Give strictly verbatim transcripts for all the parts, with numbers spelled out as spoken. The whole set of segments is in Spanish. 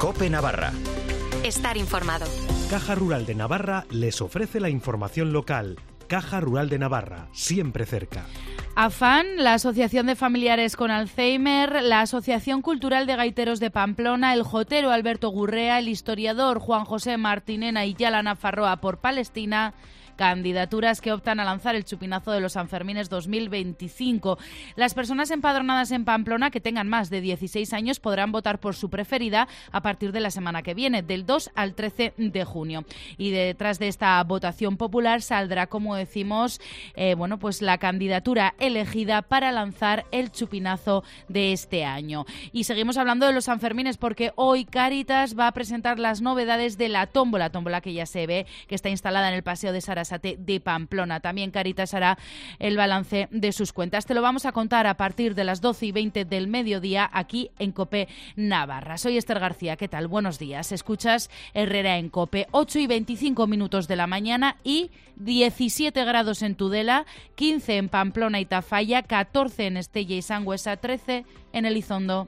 COPE Navarra. Estar informado. Caja Rural de Navarra les ofrece la información local. Caja Rural de Navarra, siempre cerca. AFAN, la Asociación de Familiares con Alzheimer, la Asociación Cultural de Gaiteros de Pamplona, el jotero Alberto Gurrea, el historiador Juan José Martinena y Yalana Farroa por Palestina. Candidaturas que optan a lanzar el chupinazo de los Sanfermines dos mil veinticinco. Las personas empadronadas en Pamplona que tengan más de dieciséis años podrán votar por su preferida a partir de la semana que viene, del dos al trece de junio. Y detrás de esta votación popular saldrá, como decimos, eh, bueno, pues la candidatura elegida para lanzar el chupinazo de este año. Y seguimos hablando de los Sanfermines porque hoy Cáritas va a presentar las novedades de la tómbola, tómbola que ya se ve, que está instalada en el Paseo de Sarasate de Pamplona. También Cáritas hará el balance de sus cuentas. Te lo vamos a contar a partir de las doce y veinte del mediodía aquí en COPE Navarra. Soy Esther García. ¿Qué tal? Buenos días. Escuchas Herrera en COPE. ocho y veinticinco minutos de la mañana y diecisiete grados en Tudela, quince en Pamplona y Tafalla, catorce en Estella y Sangüesa, trece en Elizondo.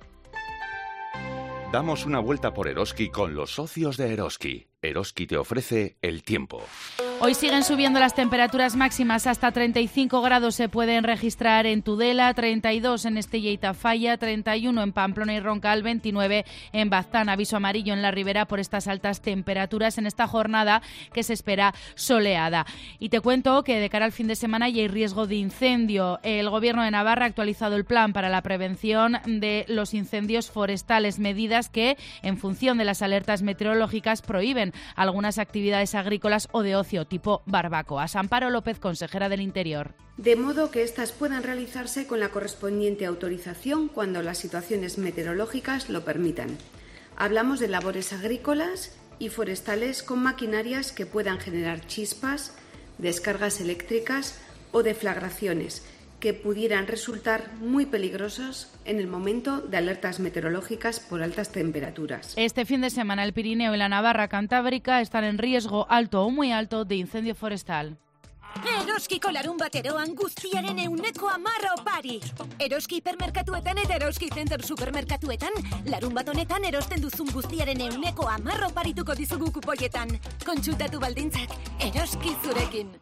Damos una vuelta por Eroski con los socios de Eroski. Eroski te ofrece el tiempo. Hoy siguen subiendo las temperaturas máximas, hasta treinta y cinco grados se pueden registrar en Tudela, treinta y dos en Estella y Tafalla, treinta y uno en Pamplona y Roncal, veintinueve en Baztán. Aviso amarillo en la Ribera por estas altas temperaturas en esta jornada que se espera soleada. Y te cuento que de cara al fin de semana ya hay riesgo de incendio. El Gobierno de Navarra ha actualizado el plan para la prevención de los incendios forestales, medidas que, en función de las alertas meteorológicas, prohíben algunas actividades agrícolas o de ocio, tipo barbacoas. Amparo López, consejera del Interior. De modo que éstas puedan realizarse con la correspondiente autorización cuando las situaciones meteorológicas lo permitan. Hablamos de labores agrícolas y forestales con maquinarias que puedan generar chispas, descargas eléctricas o deflagraciones que pudieran resultar muy peligrosos en el momento de alertas meteorológicas por altas temperaturas. Este fin de semana el Pirineo y la Navarra Cantábrica están en riesgo alto o muy alto de incendio forestal. Eroskiko larun bateroan guztiaren euneko hamar opari. Eroski hipermerkatuetan eta Eroski Center supermerkatuetan larun bat honetan erosten duzun guztiaren euneko hamar oparituko dizugu kupoietan. Kontsultatu baldintzak, Eroski zurekin.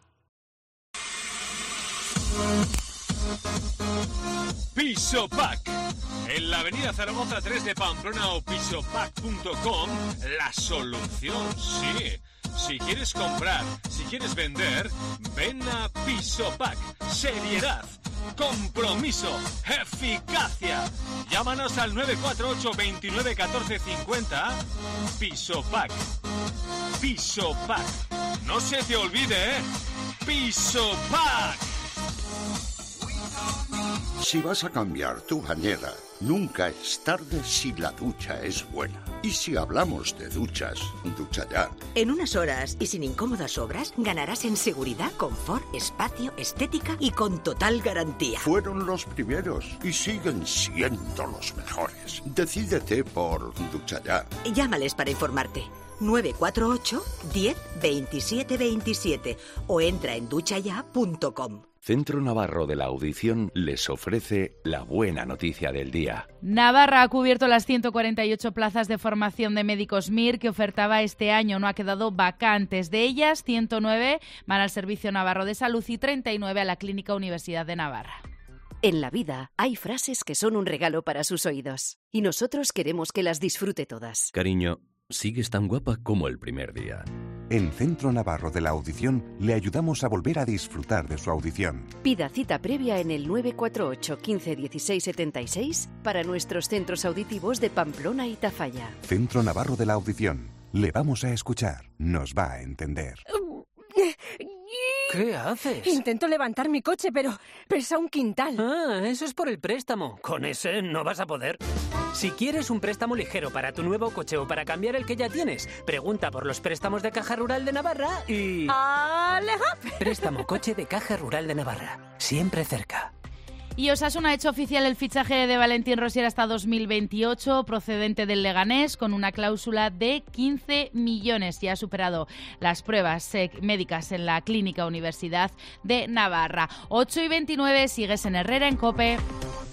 Pisopack. En la avenida Zaragoza tres de Pamplona o pisopack punto com, la solución, sí. Si quieres comprar, si quieres vender, ven a Pisopack. Seriedad, compromiso, eficacia. Llámanos al nueve cuatro ocho, veintinueve, catorce, cincuenta. Pisopack. Pisopack. No se te olvide, ¿eh? Pisopack. Si vas a cambiar tu bañera, nunca es tarde si la ducha es buena. Y si hablamos de duchas, Ducha Ya. En unas horas y sin incómodas obras, ganarás en seguridad, confort, espacio, estética y con total garantía. Fueron los primeros y siguen siendo los mejores. Decídete por Ducha Ya. Llámales para informarte. nueve cuatro ocho, diez, veintisiete, veintisiete o entra en ducha ya punto com. Centro Navarro de la Audición les ofrece la buena noticia del día. Navarra ha cubierto las ciento cuarenta y ocho plazas de formación de médicos M I R que ofertaba este año. No ha quedado vacantes. De ellas, ciento nueve van al Servicio Navarro de Salud y treinta y nueve a la Clínica Universidad de Navarra. En la vida hay frases que son un regalo para sus oídos y nosotros queremos que las disfrute todas. Cariño, sigues tan guapa como el primer día. En Centro Navarro de la Audición le ayudamos a volver a disfrutar de su audición. Pida cita previa en el nueve cuatro ocho, quince, dieciséis, setenta y seis para nuestros centros auditivos de Pamplona y Tafalla. Centro Navarro de la Audición. Le vamos a escuchar. Nos va a entender. ¿Qué haces? Intento levantar mi coche, pero pesa un quintal. Ah, eso es por el préstamo. Con ese no vas a poder. Si quieres un préstamo ligero para tu nuevo coche o para cambiar el que ya tienes, pregunta por los préstamos de Caja Rural de Navarra y... ¡Aleja! Préstamo coche de Caja Rural de Navarra. Siempre cerca. Y Osasuna ha hecho oficial el fichaje de Valentín Rosier hasta dos mil veintiocho, procedente del Leganés, con una cláusula de quince millones. Ya ha superado las pruebas eh, médicas en la Clínica Universidad de Navarra. ocho y veintinueve, sigues en Herrera en COPE.